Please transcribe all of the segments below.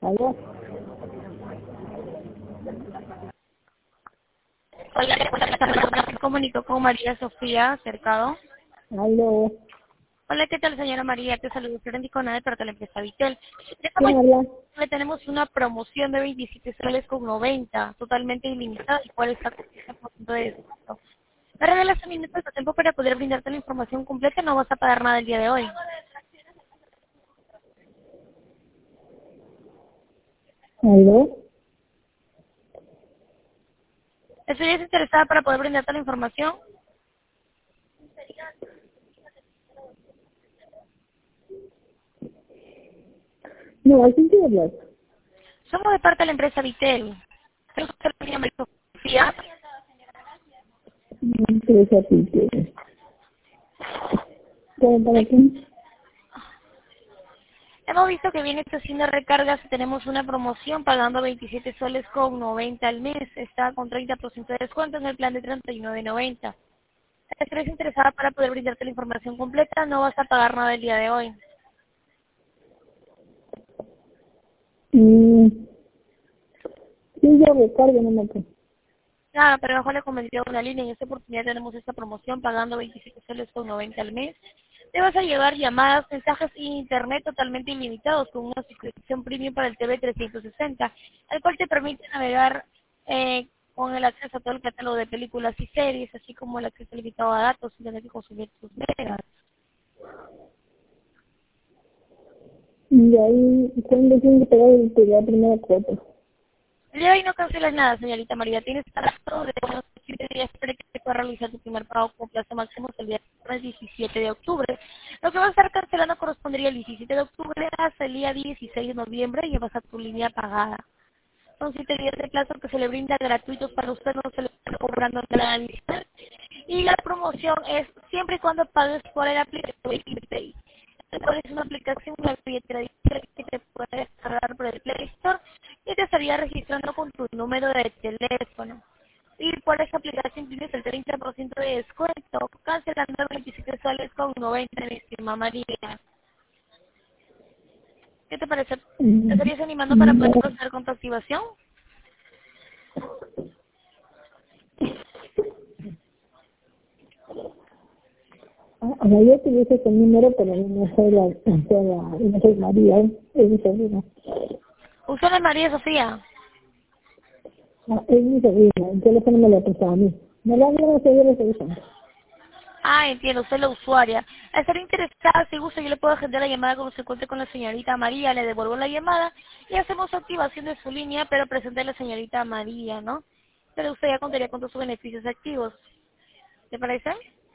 ¿Aló? Hola, me comunico con María Sofía Cercado. ¿Aló? Hola, ¿qué tal, señora María? Te saludo, Florentica Nade, para la empresa Vitel. ¿Quién habla? Le tenemos una promoción de 27 soles con 90, totalmente ilimitada, y cuál está con 30% de descuento. Me regalas un minuto de tiempo para poder brindarte la información completa, no vas a pagar nada el día de hoy. ¿Aló? ¿Estarías interesada para poder brindarte la información? No, ¿a quién quiere hablar? Somos de parte de la empresa Vitel. Creo que usted me llama Sofía. No me interesa a ti. ¿Para quién? Hemos visto que viene haciendo recargas y tenemos una promoción pagando 27 soles con 90 al mes. Está con 30% de descuento en el plan de 39.90. ¿Estás interesada para poder brindarte la información completa? No vas a pagar nada el día de hoy. Mm, sí, yo recargo, no me acuerdo. Nada, pero mejor le comenté una línea. En esta oportunidad tenemos esta promoción pagando 27 soles con 90 al mes. Te vas a llevar llamadas, mensajes e internet totalmente ilimitados con una suscripción premium para el TV 360, el cual te permite navegar con el acceso a todo el catálogo de películas y series, así como el acceso limitado a datos sin tener que consumir tus megas. Y ahí, ¿cuándo tiene que pagar la primera cuota? El día de hoy no cancelas nada, señorita María. Tienes plazo de unos 7 días para que te puedas realizar tu primer pago con plazo máximo hasta el día 17 de octubre. Lo que vas a estar cancelando correspondería el 17 de octubre hasta el día 16 de noviembre y ya vas a tu línea pagada. Son 7 días de plazo que se le brinda gratuitos para usted, no se le está cobrando nada adicional. Y la promoción es siempre y cuando pagues por el aplicación Pay. Es una aplicación, una billetera digital que te puede descargar por el Play Store y te estaría registrando con tu número de teléfono. Y por esa aplicación tienes el 30% de descuento, cancelando 27 soles con 90, mi estimada María. ¿Qué te parece? ¿Te estarías animando para poder No. proceder con tu activación? Yo te dije ese número, pero no soy no soy María, es mi sobrina. Usted no es María Sofía. Es mi sobrina, el teléfono me lo prestó a mí. Me lo han dado a seguir ese teléfono. Ah, entiendo, usted es la usuaria. Al estar interesada, si gusta, yo le puedo agendar la llamada cuando se encuentre con la señorita María, le devuelvo la llamada y hacemos activación de su línea, pero presente a la señorita María, ¿no? Pero usted ya contaría con todos sus beneficios activos. ¿Le parece?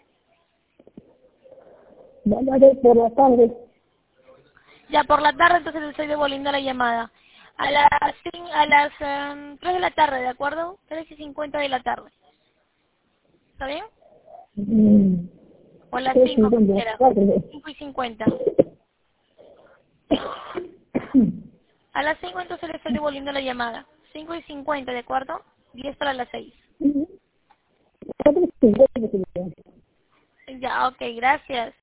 Van a ver por la tarde. Ya por la tarde, entonces le estoy devolviendo la llamada. A las 3 de la tarde, ¿de acuerdo? 3:50 de la tarde. ¿Está bien? Mm, O a las 5, como 3:50 quiera. tarde. 5:50. A las 5 entonces le estoy devolviendo la llamada. 5:50, ¿de acuerdo? 10 para las 6. 4:50. Ya, ok, gracias.